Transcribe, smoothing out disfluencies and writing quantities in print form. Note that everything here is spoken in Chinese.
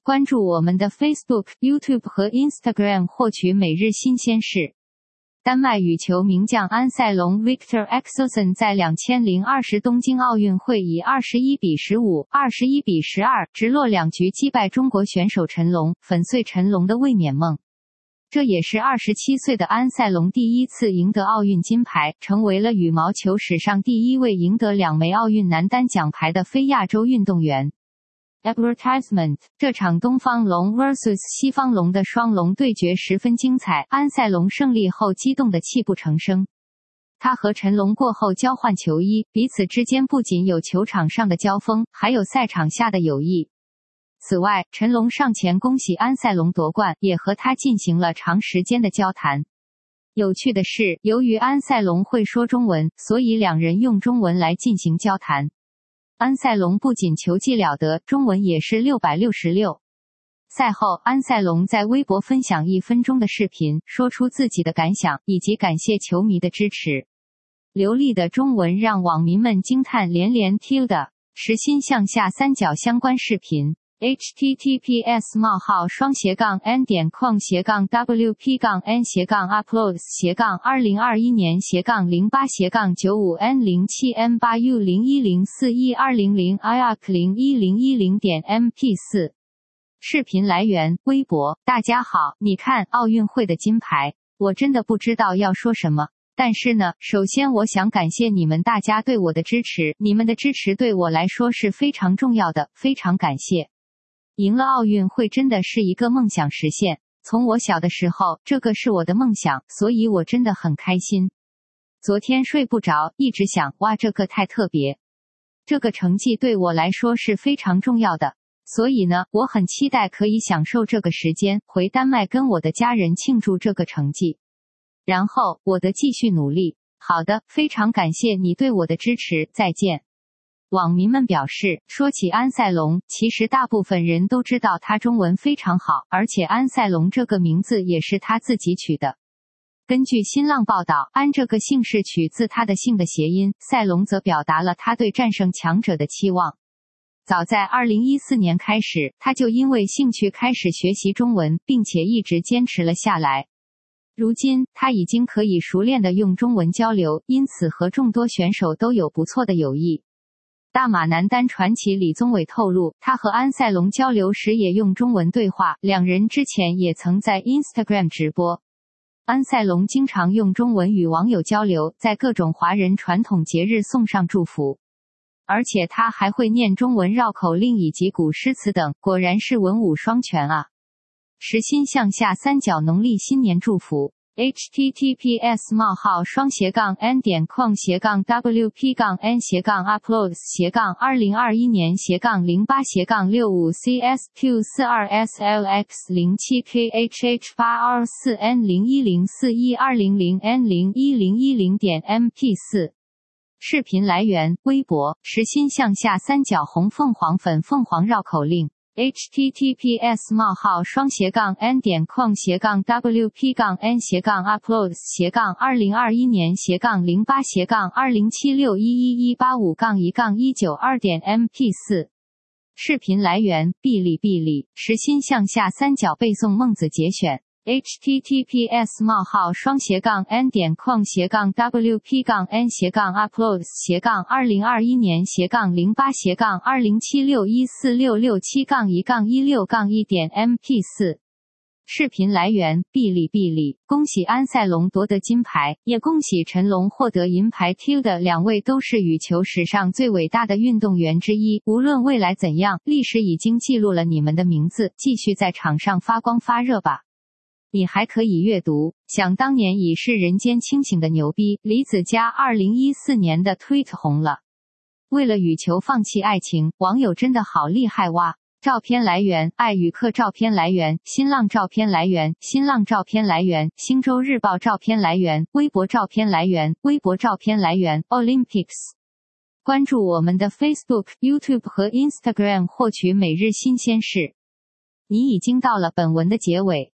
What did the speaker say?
关注我们的 Facebook、YouTube 和 Instagram 获取每日新鲜事。丹麦羽球名将安塞龙 Victor Axelsen 在2020东京奥运会以21比15、21比12直落2局击败中国选手陈龙，粉碎陈龙的卫冕梦。这也是27岁的安塞龙第一次赢得奥运金牌，成为了羽毛球史上第一位赢得2枚奥运男单奖牌的非亚洲运动员。Advertisement 这场东方龙 vs 西方龙的双龙对决十分精彩，安塞龙胜利后激动得泣不成声。他和陈龙过后交换球衣，彼此之间不仅有球场上的交锋，还有赛场下的友谊。此外，陈龙上前恭喜安塞龙夺冠，也和他进行了长时间的交谈。有趣的是，由于安塞龙会说中文，所以两人用中文来进行交谈。安塞龙不仅球技了得，中文也是666。赛后，安塞龙在微博分享1分钟的视频，说出自己的感想，以及感谢球迷的支持。流利的中文让网民们惊叹连连。tilde 实心向下三角相关视频。https://wp-uploads/2021年/08/07-MBU0104120110-MP4 视频来源微博。大家好，你看奥运会的金牌，我真的不知道要说什么。但是呢，首先我想感谢你们大家对我的支持，你们的支持对我来说是非常重要的，非常感谢。赢了奥运会真的是一个梦想实现，从我小的时候，这个是我的梦想，所以我真的很开心。昨天睡不着，一直想，哇，这个太特别。这个成绩对我来说是非常重要的，所以呢，我很期待可以享受这个时间，回丹麦跟我的家人庆祝这个成绩。然后，我的继续努力。好的，非常感谢你对我的支持，再见。网民们表示，说起安塞龙，其实大部分人都知道他中文非常好，而且安塞龙这个名字也是他自己取的。根据新浪报道，安这个姓是取自他的姓的谐音，塞龙则表达了他对战胜强者的期望。早在2014年开始，他就因为兴趣开始学习中文，并且一直坚持了下来。如今，他已经可以熟练地用中文交流，因此和众多选手都有不错的友谊。大马男单传奇李宗伟透露，他和安塞龙交流时也用中文对话，两人之前也曾在 Instagram 直播。安塞龙经常用中文与网友交流，在各种华人传统节日送上祝福。而且他还会念中文绕口令以及古诗词等，果然是文武双全啊！实心向下三角农历新年祝福。https://wp-斜杠wp-斜杠uploads/2021年/05CSQ42SLX07KHH824N010141010.MP4视频来源微博。实心向下三角红凤凰粉凤凰绕口令。https://wp-wp-uploads/2021年/08/07611185-192.MP4视频来源哔哩哔哩。实心向下三角背诵孟子节选。https://wp-wp-uploads/2021年/08/07-201667-1-16-1.MP4视频来源哔哩哔哩。恭喜安塞龙夺得金牌，也恭喜陈龙获得银牌。tilde 两位都是羽球史上最伟大的运动员之一，无论未来怎样，历史已经记录了你们的名字，继续在场上发光发热吧。你还可以阅读，想当年已是人间清醒的牛逼，李子嘉2014年的 tweet 红了。为了羽球放弃爱情，网友真的好厉害哇！照片来源爱与客，照片来源新浪，照片来源新浪，照片来源星洲日报，照片来源微博，照片来源微博，照片来源 Olympics。关注我们的 Facebook、YouTube 和 Instagram 获取每日新鲜事。你已经到了本文的结尾。